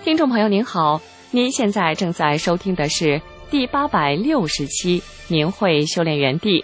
听众朋友您好，您现在正在收听的是第860期明慧修炼园地。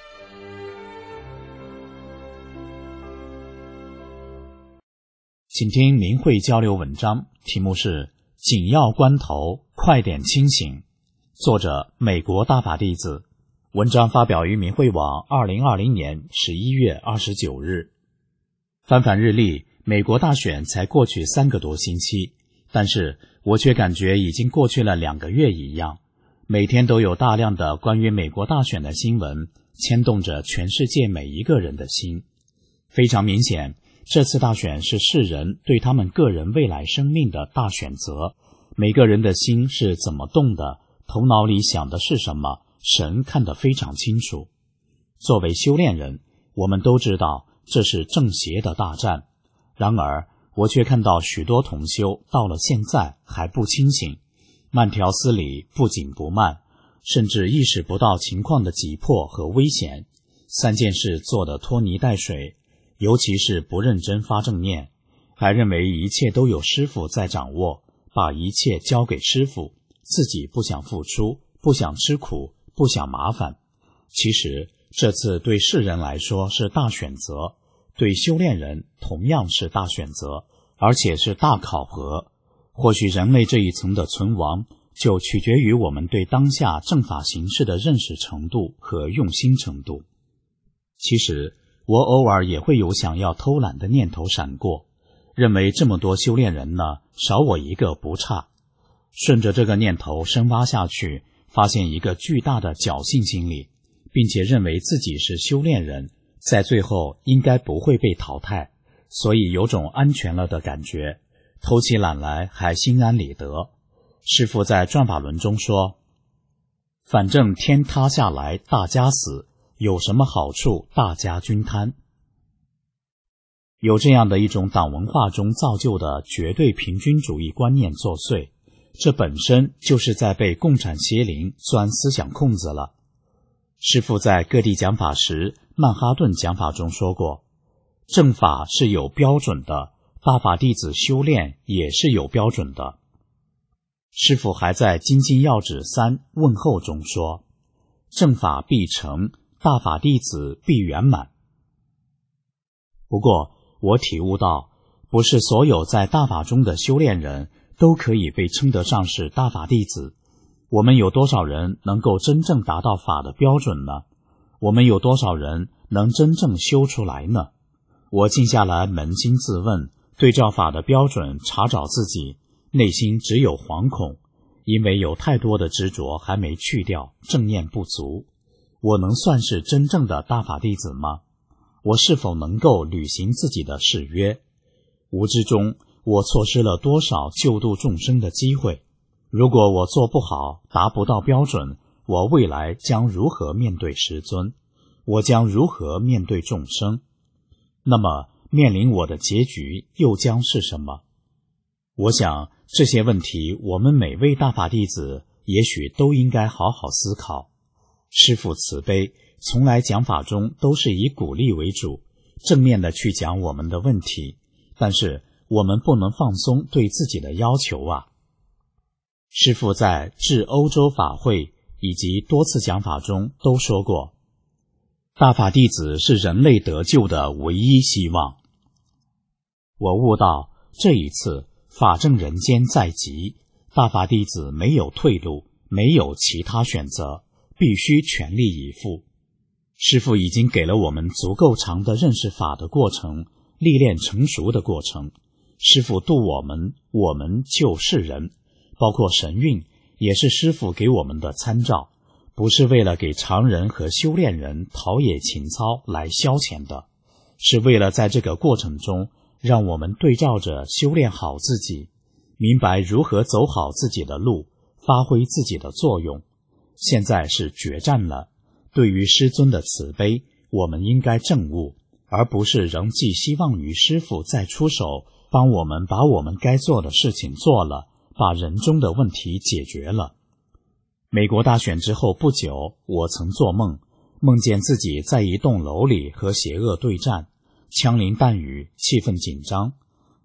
请听明慧交流文章，题目是紧要关头快点清醒，作者美国大法弟子，文章发表于明慧网2020年11月29日。翻返日历，美国大选才过去3个多星期，但是我却感觉已经过去了2个月一样，每天都有大量的关于美国大选的新闻牵动着全世界每一个人的心。非常明显，这次大选是世人对他们个人未来生命的大选择，每个人的心是怎么动的，头脑里想的是什么，神看得非常清楚。作为修炼人，我们都知道这是正邪的大战，然而我却看到许多同修到了现在还不清醒，慢条斯理，不紧不慢，甚至意识不到情况的急迫和危险。3件事做得拖泥带水，尤其是不认真发正念，还认为一切都有师父在掌握，把一切交给师父，自己不想付出，不想吃苦，不想麻烦。其实这次对世人来说是大选择，对修炼人同样是大选择，而且是大考核。或许人类这一层的存亡，就取决于我们对当下正法形式的认识程度和用心程度。其实我偶尔也会有想要偷懒的念头闪过，认为这么多修炼人呢，少我一个不差。顺着这个念头深挖下去，发现一个巨大的侥幸心理，并且认为自己是修炼人，在最后应该不会被淘汰，所以有种安全了的感觉，偷起懒来还心安理得。师父在转法轮中说，反正天塌下来大家死，有什么好处大家均摊。有这样的一种党文化中造就的绝对平均主义观念作祟，这本身就是在被共产邪灵钻思想空子了。师父在各地讲法时，曼哈顿讲法中说过，正法是有标准的，大法弟子修炼也是有标准的。师父还在精进要旨3问候中说，正法必成，大法弟子必圆满。不过我体悟到，不是所有在大法中的修炼人都可以被称得上是大法弟子。我们有多少人能够真正达到法的标准呢？我们有多少人能真正修出来呢？我静下来扪心自问，对照法的标准查找自己，内心只有惶恐，因为有太多的执着还没去掉，正念不足。我能算是真正的大法弟子吗？我是否能够履行自己的誓约？无知中，我错失了多少救度众生的机会？如果我做不好，达不到标准，我未来将如何面对师尊？我将如何面对众生？那么面临我的结局又将是什么？我想这些问题我们每位大法弟子也许都应该好好思考。师父慈悲，从来讲法中都是以鼓励为主，正面的去讲我们的问题，但是我们不能放松对自己的要求啊。师父在至欧洲法会以及多次讲法中都说过，大法弟子是人类得救的唯一希望。我悟到，这一次法正人间在即，大法弟子没有退路，没有其他选择，必须全力以赴。师父已经给了我们足够长的认识法的过程，历练成熟的过程。师父度我们，我们救世人，包括神韵，也是师父给我们的参照，不是为了给常人和修炼人陶冶情操来消遣的，是为了在这个过程中让我们对照着修炼好自己，明白如何走好自己的路，发挥自己的作用。现在是决战了，对于师尊的慈悲，我们应该证悟，而不是仍寄希望于师父再出手，帮我们把我们该做的事情做了，把人中的问题解决了。美国大选之后不久，我曾做梦，梦见自己在一栋楼里和邪恶对战，枪林弹雨，气氛紧张。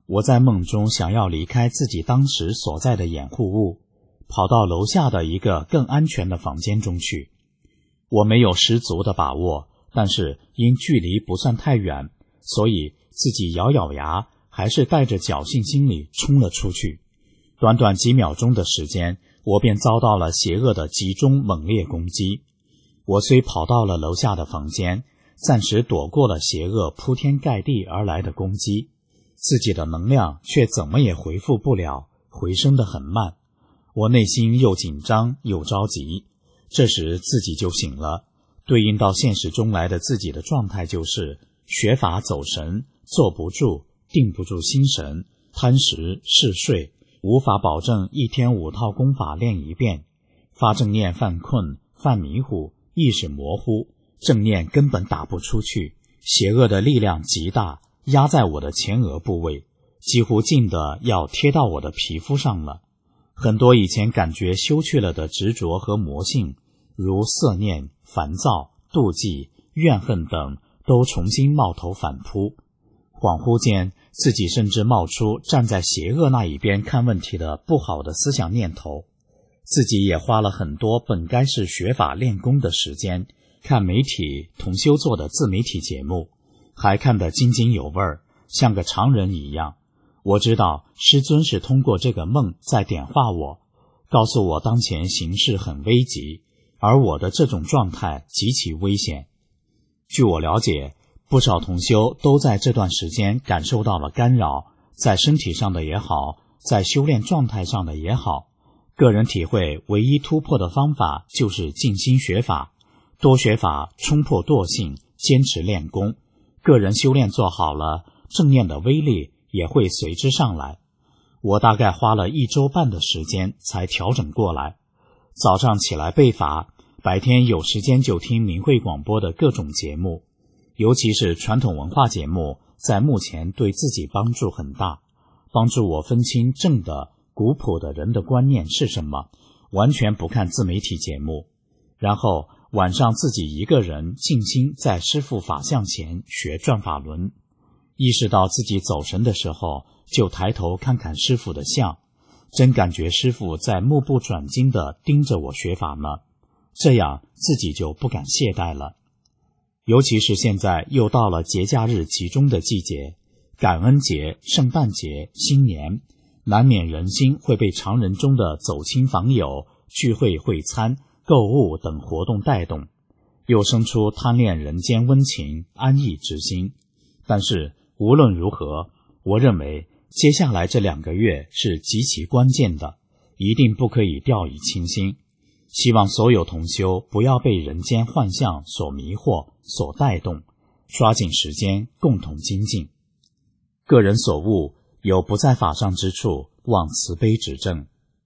我在梦中想要离开自己当时所在的掩护物，跑到楼下的一个更安全的房间中去。我没有十足的把握，但是因距离不算太远，所以自己咬咬牙，还是带着侥幸心理冲了出去。短短几秒钟的时间，我便遭到了邪恶的集中猛烈攻击。我虽跑到了楼下的房间，暂时躲过了邪恶铺天盖地而来的攻击，自己的能量却怎么也回复不了，回升得很慢。我内心又紧张又着急，这时自己就醒了，对应到现实中来的自己的状态就是学法走神，坐不住，定不住心神，贪食嗜睡，无法保证一天5套功法练一遍，发正念犯困，犯迷糊，意识模糊，正念根本打不出去，邪恶的力量极大，压在我的前额部位，几乎近的要贴到我的皮肤上了。很多以前感觉修去了的执着和魔性，如色念、烦躁、妒忌、怨恨等，都重新冒头反扑。恍惚间，自己甚至冒出站在邪恶那一边看问题的不好的思想念头。自己也花了很多本该是学法练功的时间，看媒体同修做的自媒体节目，还看得津津有味，像个常人一样。我知道师尊是通过这个梦在点化我，告诉我当前形势很危急，而我的这种状态极其危险。据我了解，不少同修都在这段时间感受到了干扰，在身体上的也好，在修炼状态上的也好。个人体会唯一突破的方法就是静心学法，多学法，冲破惰性，坚持练功。个人修炼做好了，正念的威力也会随之上来。我大概花了1周半的时间才调整过来。早上起来背法，白天有时间就听明慧广播的各种节目，尤其是传统文化节目，在目前对自己帮助很大，帮助我分清正的古朴的人的观念是什么，完全不看自媒体节目。然后晚上自己一个人静心在师父法像前学转法轮，意识到自己走神的时候，就抬头看看师父的像，真感觉师父在目不转睛地盯着我学法呢，这样自己就不敢懈怠了。尤其是现在又到了节假日集中的季节，感恩节、圣诞节、新年，难免人心会被常人中的走亲访友、聚会会餐、购物等活动带动，又生出贪恋人间温情、安逸之心。但是无论如何，我认为接下来这2个月是极其关键的，一定不可以掉以轻心。希望所有同修不要被人间幻象所迷惑、所带动，抓紧时间共同精进。个人所悟，有不在法上之处，望慈悲指正。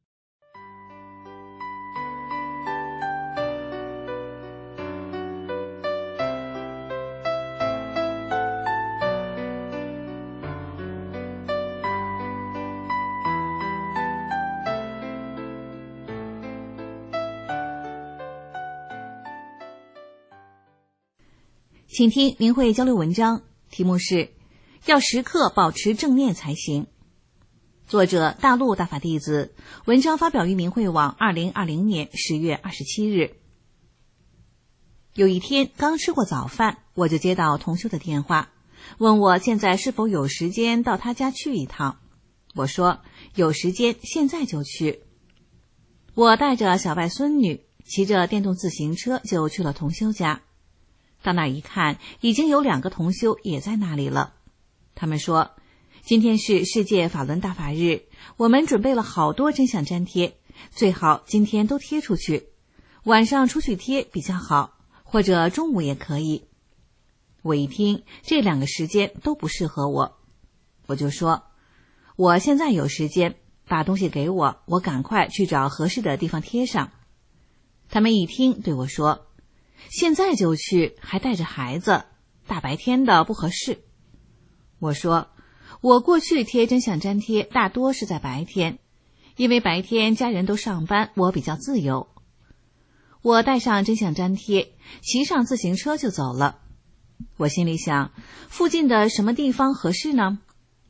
请听明慧交流文章，题目是要时刻保持正念才行。作者大陆大法弟子，文章发表于明慧网2020年10月27日。有一天刚吃过早饭，我就接到同修的电话，问我现在是否有时间到他家去一趟。我说有时间，现在就去。我带着小外孙女，骑着电动自行车就去了同修家。到那一看，已经有2个同修也在那里了。他们说，今天是世界法轮大法日，我们准备了好多真相粘贴，最好今天都贴出去，晚上出去贴比较好，或者中午也可以。我一听，这2个时间都不适合我，我就说，我现在有时间，把东西给我，我赶快去找合适的地方贴上。他们一听对我说，现在就去，还带着孩子，大白天的不合适。我说，我过去贴真相粘贴大多是在白天，因为白天家人都上班，我比较自由。我带上真相粘贴，骑上自行车就走了。我心里想，附近的什么地方合适呢？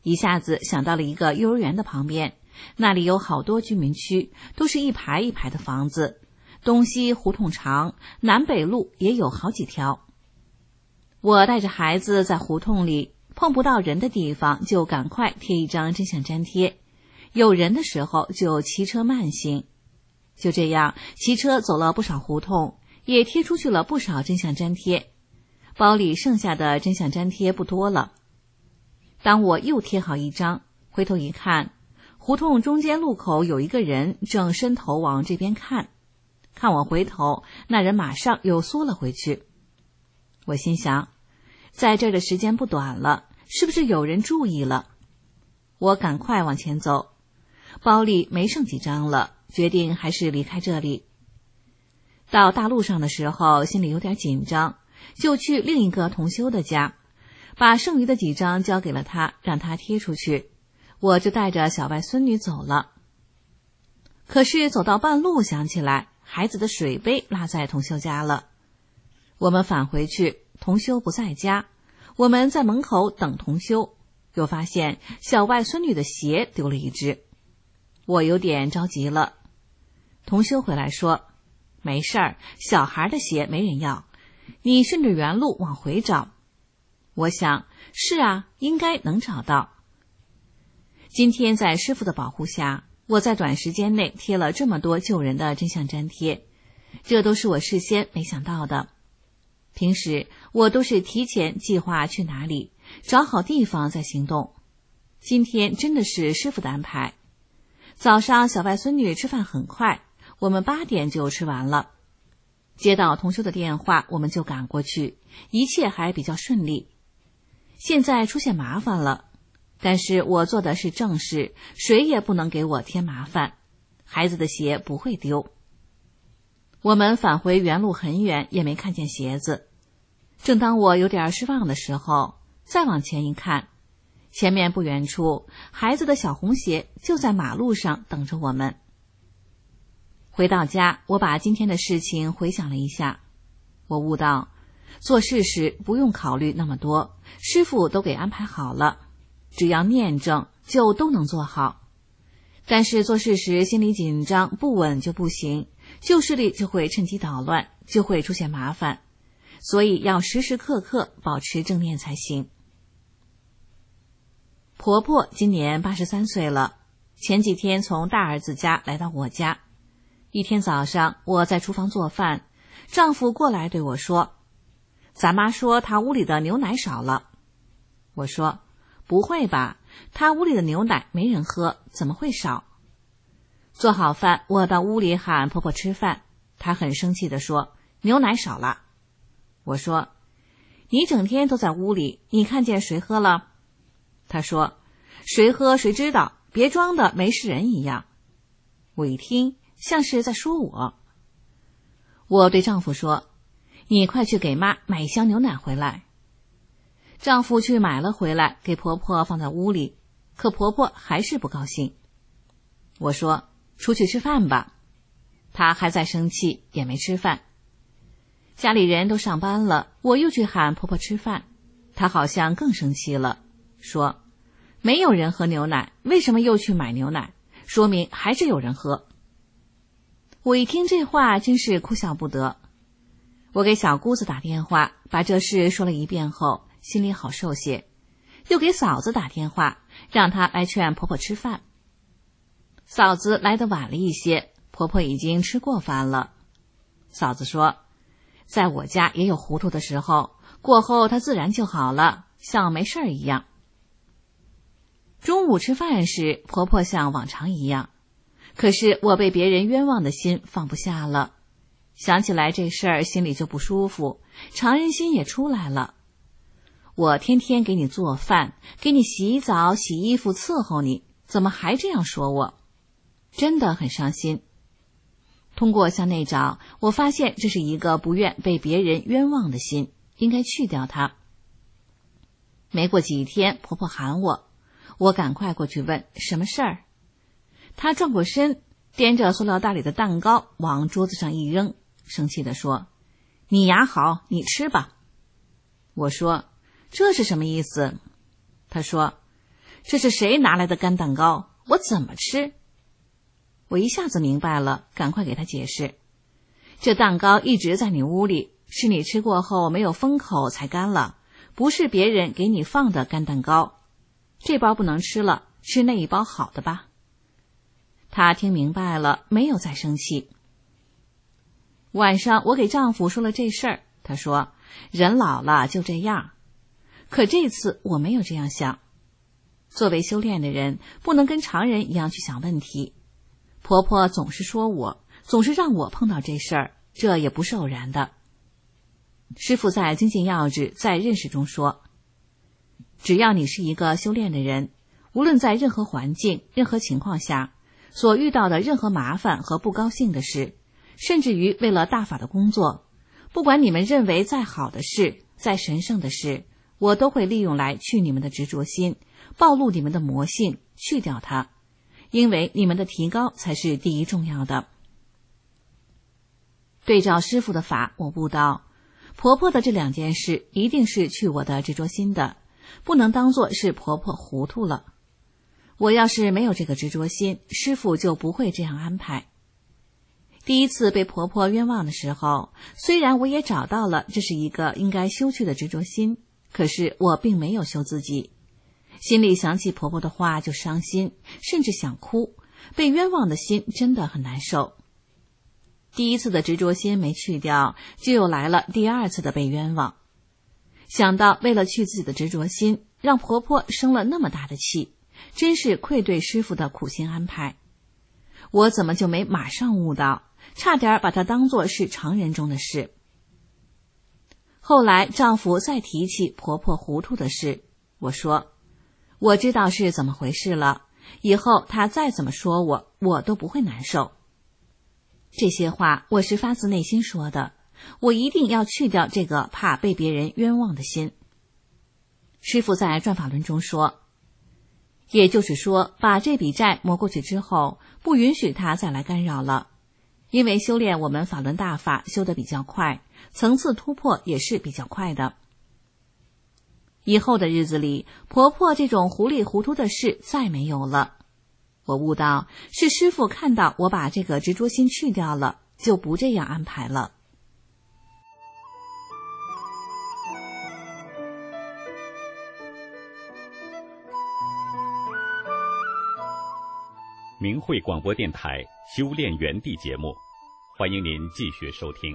一下子想到了一个幼儿园的旁边，那里有好多居民区，都是一排一排的房子，东西胡同长，南北路也有好几条。我带着孩子在胡同里，碰不到人的地方就赶快贴一张真相粘贴，有人的时候就骑车慢行。就这样骑车走了不少胡同，也贴出去了不少真相粘贴，包里剩下的真相粘贴不多了。当我又贴好一张，回头一看，胡同中间路口有一个人正伸头往这边看，看我回头，那人马上又缩了回去。我心想，在这儿的时间不短了，是不是有人注意了？我赶快往前走，包里没剩几张了，决定还是离开这里。到大路上的时候，心里有点紧张，就去另一个同修的家，把剩余的几张交给了他，让他贴出去。我就带着小外孙女走了。可是走到半路，想起来孩子的水杯落在同修家了。我们返回去，同修不在家，我们在门口等同修，又发现小外孙女的鞋丢了一只。我有点着急了。同修回来说，没事儿，小孩的鞋没人要，你顺着原路往回找。我想，是啊，应该能找到。今天在师父的保护下，我在短时间内贴了这么多救人的真相粘贴，这都是我事先没想到的。平时我都是提前计划去哪里，找好地方再行动。今天真的是师父的安排。早上小外孙女吃饭很快，我们8点就吃完了。接到同修的电话，我们就赶过去，一切还比较顺利。现在出现麻烦了，但是我做的是正事，谁也不能给我添麻烦，孩子的鞋不会丢。我们返回原路很远，也没看见鞋子。正当我有点失望的时候，再往前一看，前面不远处，孩子的小红鞋就在马路上等着我们。回到家，我把今天的事情回想了一下，我悟到，做事时不用考虑那么多，师父都给安排好了，只要念正就都能做好。但是做事时心里紧张不稳就不行，旧势力就会趁机捣乱，就会出现麻烦，所以要时时刻刻保持正念才行。婆婆今年83岁了，前几天从大儿子家来到我家。一天早上，我在厨房做饭，丈夫过来对我说，咱妈说她屋里的牛奶少了。我说，不会吧，她屋里的牛奶没人喝，怎么会少？做好饭，我到屋里喊婆婆吃饭，她很生气地说，牛奶少了。我说，你整天都在屋里，你看见谁喝了？她说，谁喝谁知道，别装的没事人一样。我一听，像是在说我。我对丈夫说，你快去给妈买一箱牛奶回来。丈夫去买了回来，给婆婆放在屋里，可婆婆还是不高兴。我说，出去吃饭吧。她还在生气，也没吃饭。家里人都上班了，我又去喊婆婆吃饭，她好像更生气了，说，没有人喝牛奶，为什么又去买牛奶？说明还是有人喝。我一听这话，真是哭笑不得。我给小姑子打电话，把这事说了一遍后，心里好受些，又给嫂子打电话，让她来劝婆婆吃饭。嫂子来得晚了一些，婆婆已经吃过饭了。嫂子说，在我家也有糊涂的时候，过后她自然就好了，像没事儿一样。中午吃饭时，婆婆像往常一样，可是我被别人冤枉的心放不下了，想起来这事儿心里就不舒服，常人心也出来了。我天天给你做饭，给你洗澡洗衣服伺候你，怎么还这样说我？真的很伤心。通过向内找，我发现这是一个不愿被别人冤枉的心，应该去掉它。没过几天，婆婆喊我，我赶快过去问什么事儿。她转过身，掂着塑料袋里的蛋糕往桌子上一扔，生气地说，你牙好，你吃吧。我说，这是什么意思？她说， 这是谁拿来的干蛋糕？我怎么吃？我一下子明白了，赶快给他解释。这蛋糕一直在你屋里，是你吃过后没有封口才干了，不是别人给你放的干蛋糕。这包不能吃了，吃那一包好的吧。他听明白了，没有再生气。晚上我给丈夫说了这事儿，他说人老了就这样。可这次我没有这样想。作为修炼的人，不能跟常人一样去想问题。婆婆总是说我，总是让我碰到这事儿，这也不是偶然的。师父在精进要旨在认识中说，只要你是一个修炼的人，无论在任何环境、任何情况下，所遇到的任何麻烦和不高兴的事，甚至于为了大法的工作，不管你们认为再好的事、再神圣的事，我都会利用来去你们的执着心，暴露你们的魔性，去掉它，因为你们的提高才是第一重要的。对照师父的法，我悟到婆婆的这2件事一定是去我的执着心的，不能当作是婆婆糊涂了。我要是没有这个执着心，师父就不会这样安排。第一次被婆婆冤枉的时候，虽然我也找到了这是一个应该修去的执着心，可是我并没有修自己，心里想起婆婆的话就伤心，甚至想哭，被冤枉的心真的很难受。第一次的执着心没去掉，就又来了第2次的被冤枉。想到为了去自己的执着心，让婆婆生了那么大的气，真是愧对师父的苦心安排。我怎么就没马上悟到，差点把它当作是常人中的事。后来丈夫再提起婆婆糊涂的事，我说我知道是怎么回事了，以后她再怎么说我，我都不会难受。这些话我是发自内心说的，我一定要去掉这个怕被别人冤枉的心。师父在转法轮中说，也就是说把这笔债磨过去之后，不允许他再来干扰了。因为修炼我们法轮大法修得比较快，层次突破也是比较快的。以后的日子里，婆婆这种糊里糊涂的事再没有了。我悟到是师父看到我把这个执着心去掉了，就不这样安排了。 明慧广播电台修炼园地节目，欢迎您继续收听。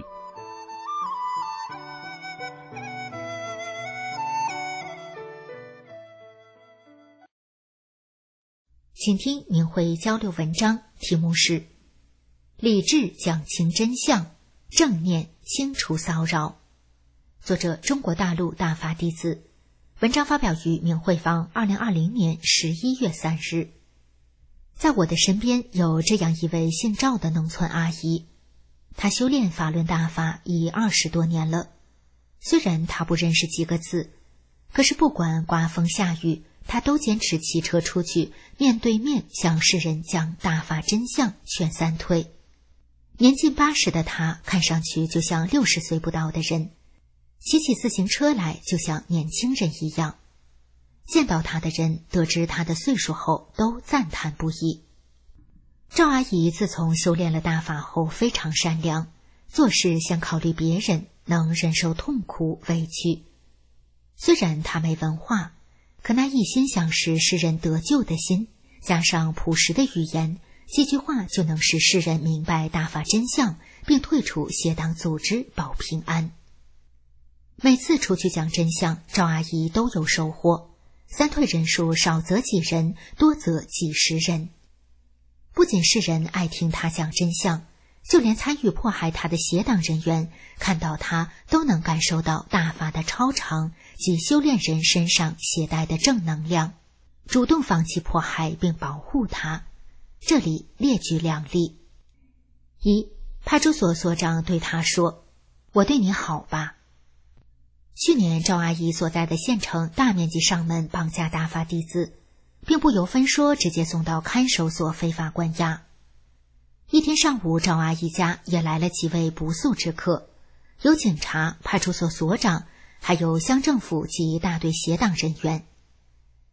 请听明慧交流文章，题目是理智讲清真相，正念清除骚扰。作者中国大陆大法弟子，文章发表于明慧坊2020年11月3日。在我的身边有这样一位姓赵的农村阿姨，她修炼法轮大法已20多年了。虽然她不认识几个字，可是不管刮风下雨，她都坚持骑车出去，面对面向世人讲大法真相，劝三退。年近80的她看上去就像60岁不到的人，骑起自行车来就像年轻人一样。见到他的人得知他的岁数后都赞叹不已。赵阿姨自从修炼了大法后非常善良，做事先考虑别人，能忍受痛苦委屈。虽然她没文化，可那一心想使世人得救的心，加上朴实的语言，几句话就能使世人明白大法真相，并退出邪党组织，保平安。每次出去讲真相，赵阿姨都有收获，三退人数少则几人，多则几十人。不仅世人爱听他讲真相，就连参与迫害他的邪党人员看到他都能感受到大法的超常及修炼人身上携带的正能量，主动放弃迫害并保护他。这里列举2例。1. 派出所所长对他说，我对你好吧。去年赵阿姨所在的县城大面积上门绑架大法弟子，并不由分说直接送到看守所非法关押。一天上午，赵阿姨家也来了几位不速之客，有警察、派出所所长，还有乡政府及一大堆邪党人员。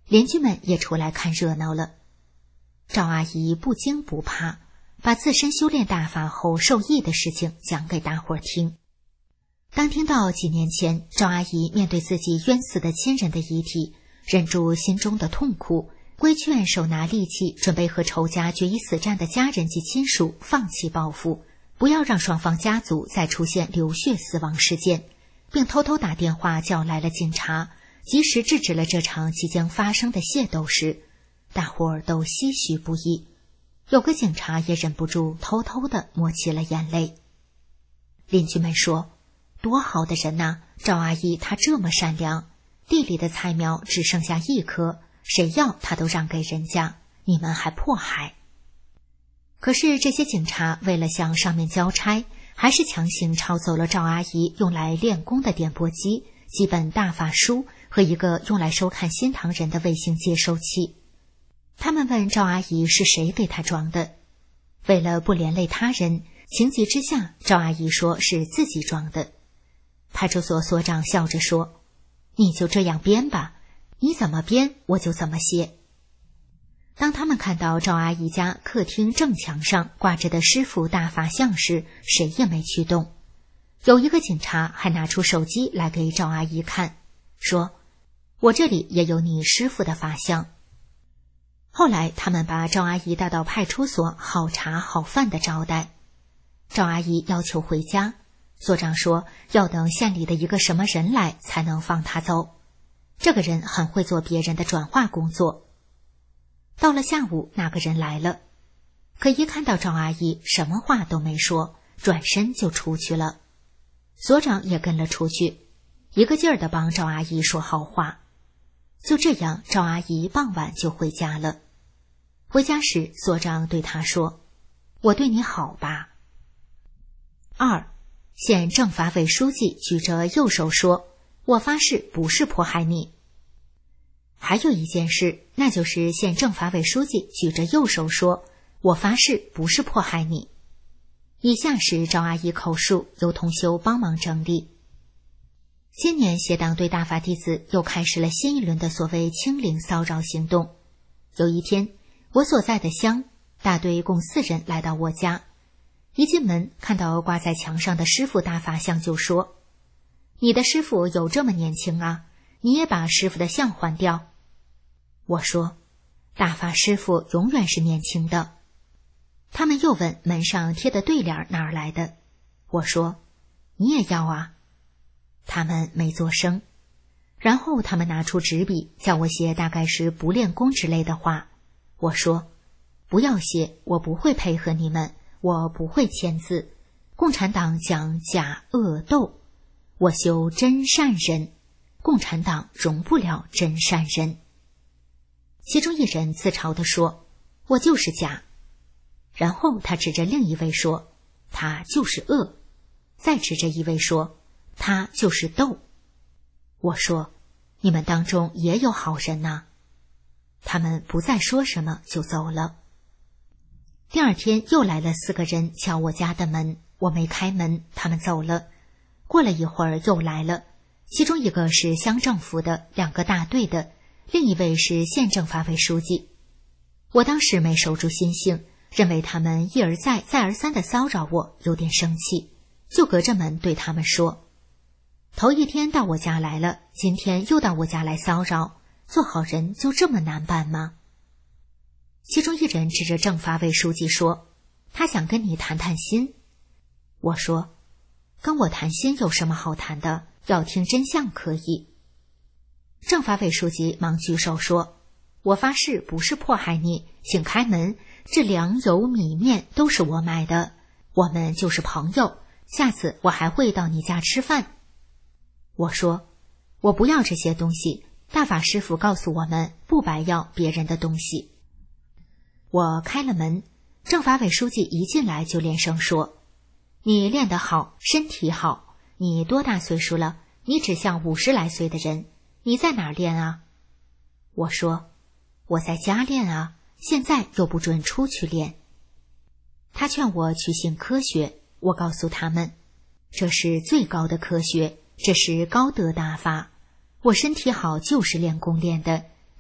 邻居们也出来看热闹了。赵阿姨不惊不怕，把自身修炼大法后受益的事情讲给大伙儿听。当听到几年前赵阿姨面对自己冤死的亲人的遗体，忍住心中的痛苦，规劝手拿利器准备和仇家决一死战的家人及亲属放弃报复，不要让双方家族再出现流血死亡事件，并偷偷打电话叫来了警察，及时制止了这场即将发生的械斗时，大伙儿都唏嘘不已。有个警察也忍不住偷偷地抹起了眼泪。邻居们说，多好的人呐，赵阿姨她这么善良，地里的菜苗只剩下1棵，谁要她都让给人家，你们还迫害。可是这些警察为了向上面交差，还是强行抄走了赵阿姨用来练功的点拨机、几本大法书和一个用来收看新唐人的卫星接收器。他们问赵阿姨是谁给她装的，为了不连累他人，情急之下赵阿姨说是自己装的。派出所所长笑着说，你就这样编吧，你怎么编我就怎么写。当他们看到赵阿姨家客厅正墙上挂着的师傅大法像时，谁也没去动。有一个警察还拿出手机来给赵阿姨看，说，我这里也有你师傅的法像。后来他们把赵阿姨带到派出所，好茶好饭的招待。赵阿姨要求回家，所长说要等县里的一个什么人来才能放她走，这个人很会做别人的转化工作。到了下午，那个人来了，可一看到赵阿姨什么话都没说，转身就出去了。所长也跟了出去，一个劲儿地帮赵阿姨说好话。就这样，赵阿姨傍晚就回家了。回家时，所长对她说，我对你好吧。2. 县政法委书记举着右手说，我发誓不是迫害你。还有一件事，那就是县政法委书记举着右手说，我发誓不是迫害你。以下是赵阿姨口述，由同修帮忙整理。今年协党对大法弟子又开始了新一轮的所谓清零骚扰行动。有一天，我所在的乡大队共4人来到我家，一进门看到挂在墙上的师傅大法像就说，你的师傅有这么年轻啊，你也把师傅的像换掉。我说，大法师傅永远是年轻的。他们又问门上贴的对联哪儿来的，我说，你也要啊。他们没作声，然后他们拿出纸笔叫我写大概是不练功之类的话。我说，不要写，我不会配合你们，我不会签字。共产党讲假恶斗，我修真善人，共产党容不了真善人。其中一人自嘲地说，我就是假。然后他指着另一位说，他就是恶。再指着一位说，他就是斗。我说，你们当中也有好人呐。他们不再说什么就走了。第二天又来了4个人敲我家的门，我没开门，他们走了。过了一会儿又来了，其中一个是乡政府的，2个大队的，另一位是县政法委书记。我当时没守住心性，认为他们一而再再而三地骚扰我，有点生气，就隔着门对他们说，头一天到我家来了，今天又到我家来骚扰，做好人就这么难办吗？其中一人指着政法委书记说，他想跟你谈谈心。我说，跟我谈心有什么好谈的，要听真相可以。政法委书记忙举手说，我发誓不是迫害你，请开门，这粮油米面都是我买的，我们就是朋友，下次我还会到你家吃饭。我说，我不要这些东西，大法师父告诉我们不白要别人的东西。我开了门，政法委书记一进来就连声说，你练得好，身体好，你多大岁数了？你只像50来岁的人，你在哪儿练啊？我说，我在家练啊，现在又不准出去练。他劝我去信科学，我告诉他们，这是最高的科学，这是高德大法，我身体好就是练功练的，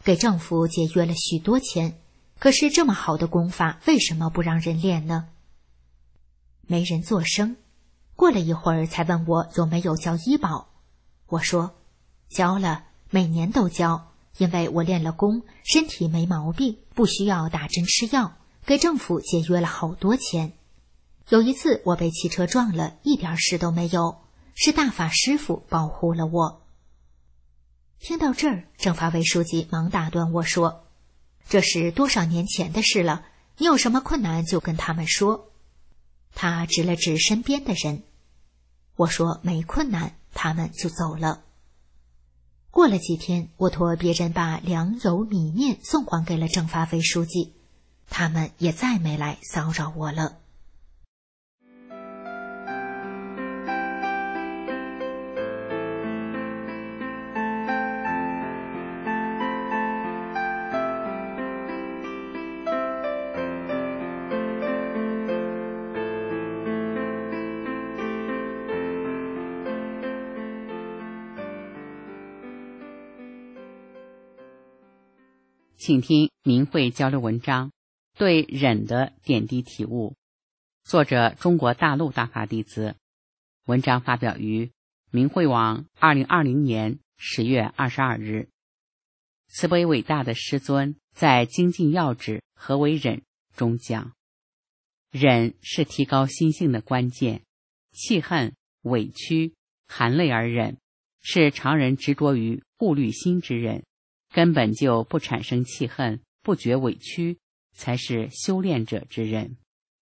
给政府节约了许多钱，可是这么好的功法为什么不让人练呢？没人作声，过了一会儿才问我有没有交医保。我说交了，每年都交，因为我练了功，身体没毛病，不需要打针吃药，给政府节约了好多钱。有一次我被汽车撞了，一点事都没有，是大法师父保护了我。听到这儿，政法委书记忙打断我说，这是多少年前的事了，你有什么困难就跟他们说。他指了指身边的人，我说没困难，他们就走了。过了几天，我托别人把粮油米面送还给了政法委书记，他们也再没来骚扰我了。 请听明慧交流文章，对忍的点滴体悟，作者中国大陆大法弟子，文章发表于明慧网2020年10月22日。慈悲伟大的师尊在精进要旨何为忍中讲，忍是提高心性的关键，气恨、委屈、含泪而忍，是常人执着于顾虑心之忍，根本就不产生气恨，不觉委屈，才是修炼者之忍。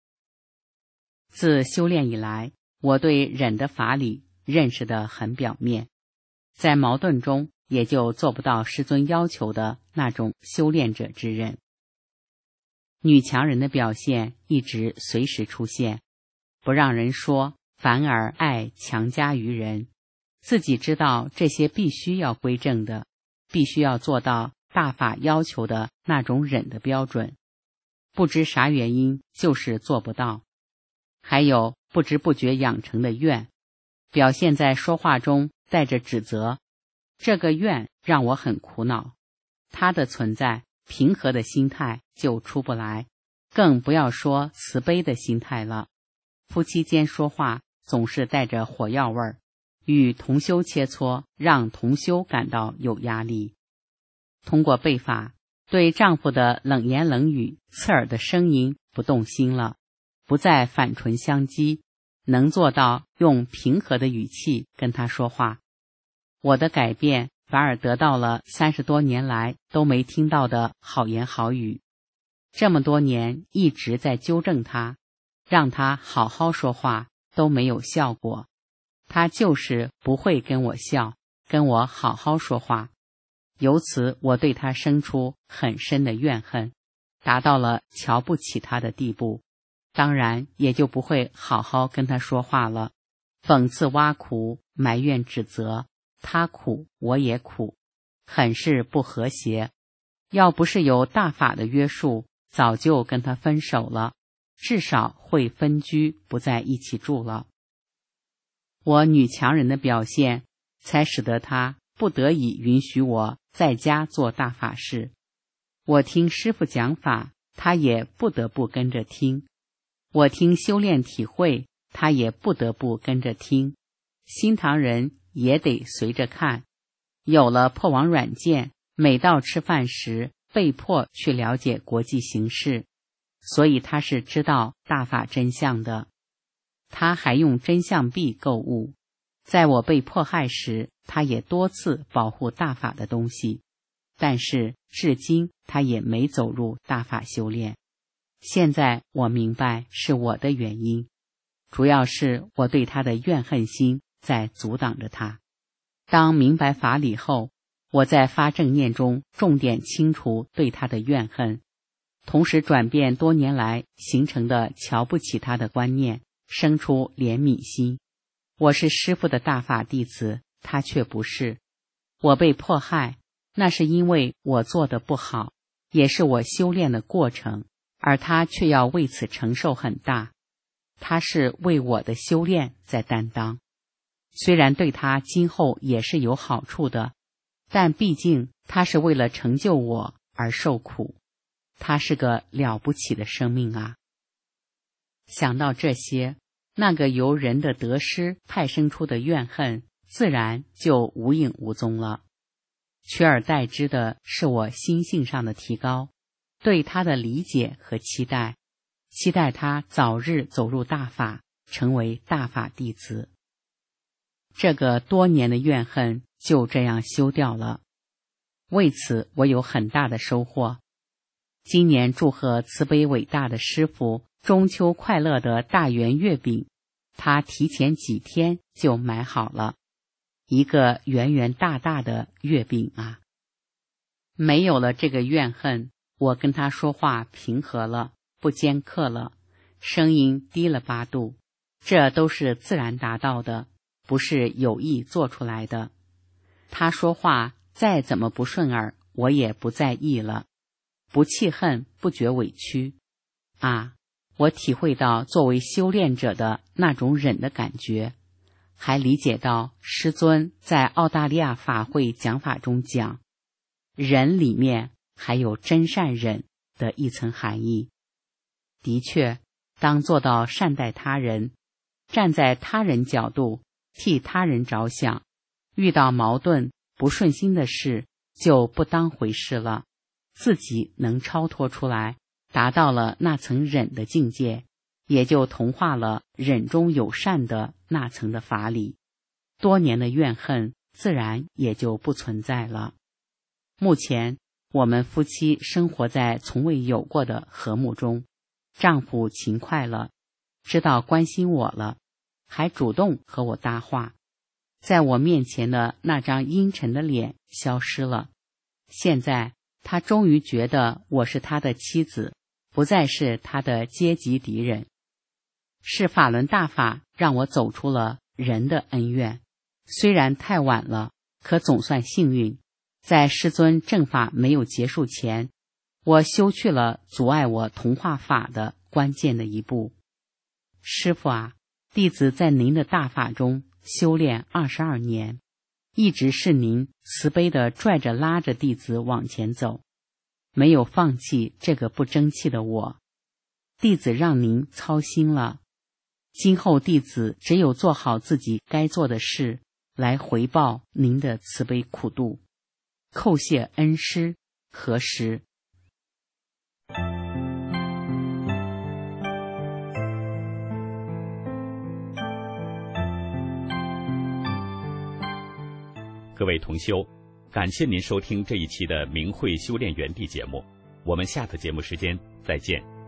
自修炼以来，我对忍的法理认识得很表面，在矛盾中也就做不到师尊要求的那种修炼者之忍。女强人的表现一直随时出现，不让人说，反而爱强加于人，自己知道这些必须要归正的，必须要做到大法要求的那种忍的标准，不知啥原因就是做不到。还有不知不觉养成的怨，表现在说话中带着指责，这个怨让我很苦恼，它的存在，平和的心态就出不来，更不要说慈悲的心态了。夫妻间说话总是带着火药味儿，与同修切磋，让同修感到有压力。通过背法，对丈夫的冷言冷语、刺耳的声音不动心了，不再反唇相讥，能做到用平和的语气跟他说话。我的改变反而得到了30多年来都没听到的好言好语。这么多年一直在纠正他，让他好好说话，都没有效果。他就是不会跟我笑，跟我好好说话。由此我对他生出很深的怨恨，达到了瞧不起他的地步，当然也就不会好好跟他说话了。讽刺挖苦，埋怨指责，他苦我也苦，很是不和谐。要不是有大法的约束，早就跟他分手了，至少会分居，不在一起住了。我女强人的表现，才使得他不得已允许我在家做大法事。我听师父讲法，他也不得不跟着听；我听修炼体会，他也不得不跟着听。新唐人也得随着看。有了破网软件，每到吃饭时被迫去了解国际形势，所以他是知道大法真相的。他还用真相币购物，在我被迫害时，他也多次保护大法的东西，但是至今他也没走入大法修炼。现在我明白是我的原因，主要是我对他的怨恨心在阻挡着他。当明白法理后，我在发正念中重点清除对他的怨恨，同时转变多年来形成的瞧不起他的观念，生出怜悯心。我是师父的大法弟子，他却不是。我被迫害，那是因为我做得不好，也是我修炼的过程，而他却要为此承受很大。他是为我的修炼在担当，虽然对他今后也是有好处的，但毕竟他是为了成就我而受苦，他是个了不起的生命啊！想到这些，那个由人的得失派生出的怨恨自然就无影无踪了，取而代之的是我心性上的提高，对他的理解和期待他早日走入大法，成为大法弟子。这个多年的怨恨就这样休掉了，为此我有很大的收获。今年祝贺慈悲伟大的师父中秋快乐的大圆月饼，他提前几天就买好了，一个圆圆大大的月饼啊！没有了这个怨恨，我跟他说话平和了，不尖刻了，声音低了8度，这都是自然达到的，不是有意做出来的。他说话再怎么不顺耳，我也不在意了，不气恨，不觉委屈啊！我体会到作为修炼者的那种忍的感觉，还理解到师尊在澳大利亚法会讲法中讲，忍里面还有真善忍的一层含义。的确，当做到善待他人，站在他人角度替他人着想，遇到矛盾不顺心的事就不当回事了，自己能超脱出来，达到了那层忍的境界，也就同化了忍中有善的那层的法理，多年的怨恨自然也就不存在了。目前我们夫妻生活在从未有过的和睦中，丈夫勤快了，知道关心我了，还主动和我搭话，在我面前的那张阴沉的脸消失了，现在他终于觉得我是他的妻子，不再是他的阶级敌人。是法轮大法让我走出了人的恩怨，虽然太晚了，可总算幸运，在师尊正法没有结束前，我修去了阻碍我同化法的关键的一步。师父啊，弟子在您的大法中修炼22年，一直是您慈悲地拽着拉着弟子往前走，没有放弃这个不争气的我。弟子让您操心了，今后弟子只有做好自己该做的事，来回报您的慈悲苦度，叩谢恩师，何时？ 各位同修，感谢您收听这一期的明慧修炼园地节目，我们下次节目时间再见。